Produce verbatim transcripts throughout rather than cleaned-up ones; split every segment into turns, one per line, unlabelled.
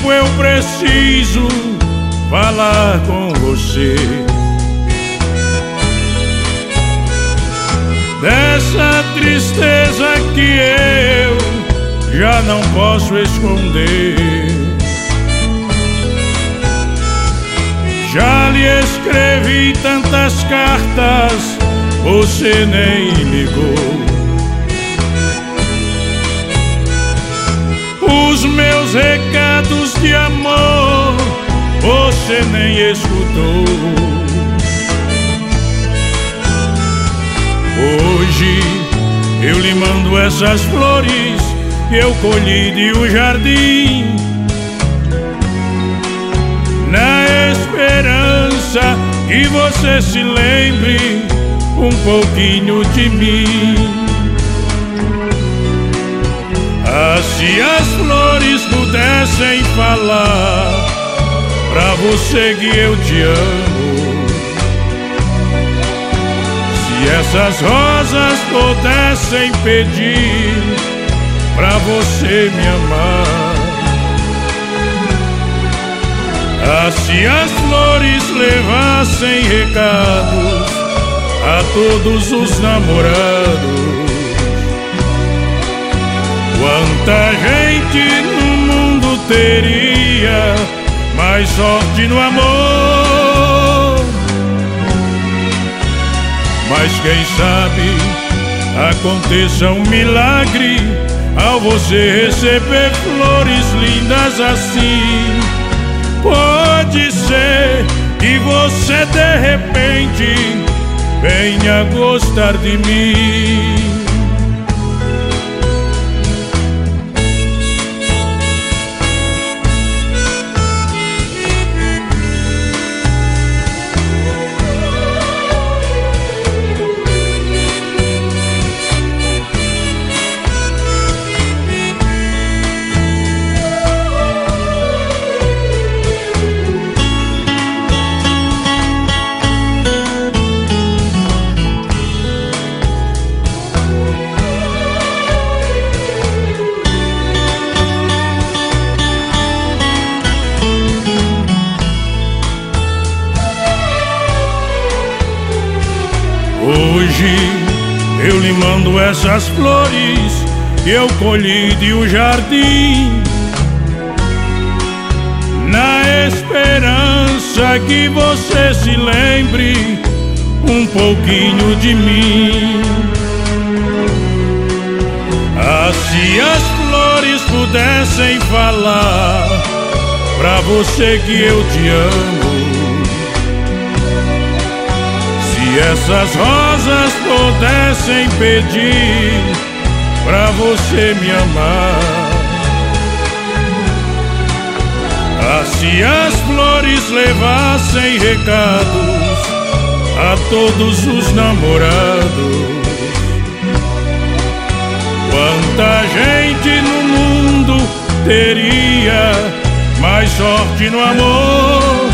tempo eu preciso falar com você dessa tristeza que eu já não posso esconder. Já lhe escrevi tantas cartas, você nem ligou. Os meus recados de amor você nem escutou. Hoje eu lhe mando essas flores que eu colhi de um jardim, na esperança que você se lembre um pouquinho de mim. Ah, se as flores pudessem falar pra você que eu te amo, se essas rosas pudessem pedir pra você me amar, ah, se as flores levassem recados a todos os namorados, quanta gente no mundo teria mais sorte no amor. Mas quem sabe aconteça um milagre ao você receber flores lindas assim. Pode ser que você de repente venha gostar de mim. Hoje eu lhe mando essas flores que eu colhi de um jardim, na esperança que você se lembre um pouquinho de mim. Ah, se as flores pudessem falar pra você que eu te amo, se essas rosas pudessem pedir pra você me amar, ah, se as flores levassem recados a todos os namorados, quanta gente no mundo teria mais sorte no amor.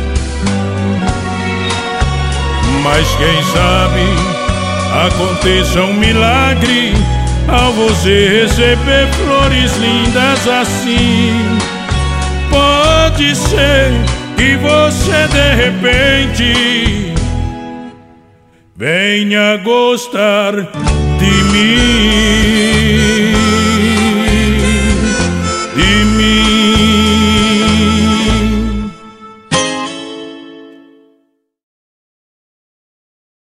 Mas quem sabe aconteça um milagre ao você receber flores lindas assim. Pode ser que você de repente venha gostar de mim.